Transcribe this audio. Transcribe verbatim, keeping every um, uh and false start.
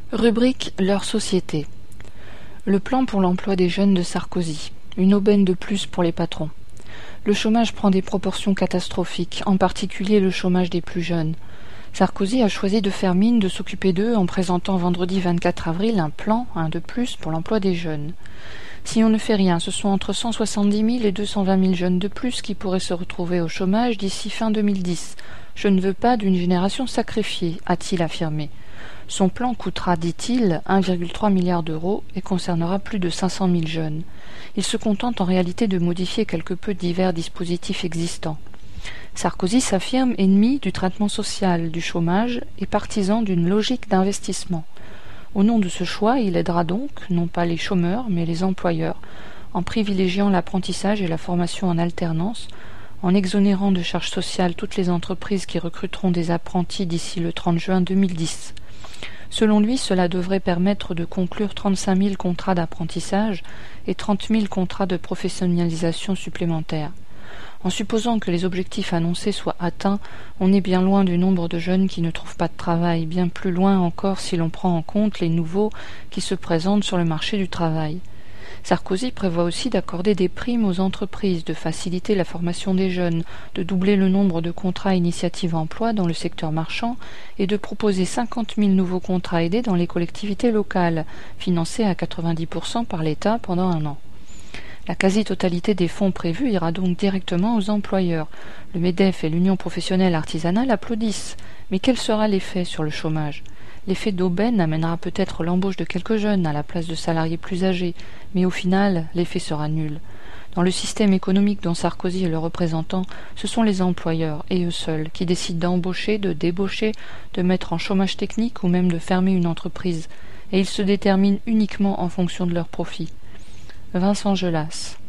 Rubrique leur société. Le plan pour l'emploi des jeunes de Sarkozy. Une aubaine de plus pour les patrons. Le chômage prend des proportions catastrophiques, en particulier le chômage des plus jeunes. Sarkozy a choisi de faire mine de s'occuper d'eux en présentant vendredi vingt-quatre avril un plan, un de plus, pour l'emploi des jeunes. Si on ne fait rien, ce sont entre cent soixante-dix mille et deux cent vingt mille jeunes de plus qui pourraient se retrouver au chômage d'ici fin deux mille dix. Je ne veux pas d'une génération sacrifiée, a-t-il affirmé. Son plan coûtera, dit-il, un virgule trois milliard d'euros et concernera plus de cinq cent mille jeunes. Il se contente en réalité de modifier quelque peu divers dispositifs existants. Sarkozy s'affirme ennemi du traitement social, du chômage et partisan d'une logique d'investissement. Au nom de ce choix, il aidera donc, non pas les chômeurs, mais les employeurs, en privilégiant l'apprentissage et la formation en alternance, en exonérant de charges sociales toutes les entreprises qui recruteront des apprentis d'ici le trente juin deux mille dix. Selon lui, cela devrait permettre de conclure trente-cinq mille contrats d'apprentissage et trente mille contrats de professionnalisation supplémentaires. En supposant que les objectifs annoncés soient atteints, on est bien loin du nombre de jeunes qui ne trouvent pas de travail, bien plus loin encore si l'on prend en compte les nouveaux qui se présentent sur le marché du travail. Sarkozy prévoit aussi d'accorder des primes aux entreprises, de faciliter la formation des jeunes, de doubler le nombre de contrats initiative emploi dans le secteur marchand et de proposer cinquante mille nouveaux contrats aidés dans les collectivités locales, financés à quatre-vingt-dix pour cent par l'État pendant un an. La quasi-totalité des fonds prévus ira donc directement aux employeurs. Le MEDEF et l'Union professionnelle artisanale applaudissent. Mais quel sera l'effet sur le chômage ? L'effet d'aubaine amènera peut-être l'embauche de quelques jeunes à la place de salariés plus âgés, mais au final, l'effet sera nul. Dans le système économique dont Sarkozy est le représentant, ce sont les employeurs, et eux seuls, qui décident d'embaucher, de débaucher, de mettre en chômage technique ou même de fermer une entreprise, et ils se déterminent uniquement en fonction de leurs profits. Vincent Gelas.